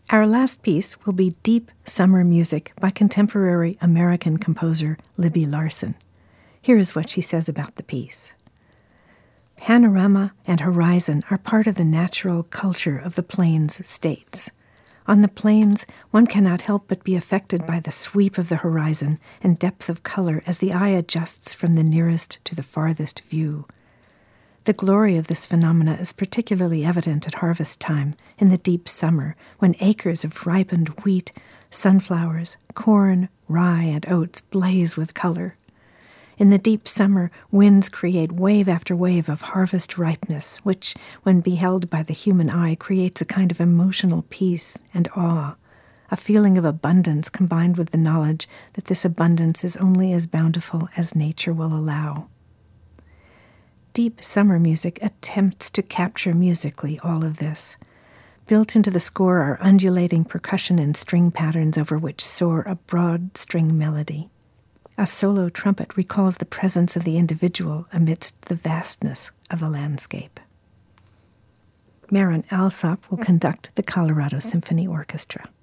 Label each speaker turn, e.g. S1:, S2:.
S1: Our last piece will be Deep Summer Music by contemporary American composer Libby Larsen. Here is what she says about the piece. Panorama and horizon are part of the natural culture of the Plains states. On the plains, one cannot help but be affected by the sweep of the horizon and depth of color as the eye adjusts from the nearest to the farthest view. The glory of this phenomena is particularly evident at harvest time, in the deep summer, when acres of ripened wheat, sunflowers, corn, rye, and oats blaze with color. In the deep summer, winds create wave after wave of harvest ripeness, which, when beheld by the human eye, creates a kind of emotional peace and awe, a feeling of abundance combined with the knowledge that this abundance is only as bountiful as nature will allow. Deep summer music attempts to capture musically all of this. Built into the score are undulating percussion and string patterns over which soar a broad string melody. A solo trumpet recalls the presence of the individual amidst the vastness of the landscape. Marin Alsop will conduct the Colorado Symphony Orchestra.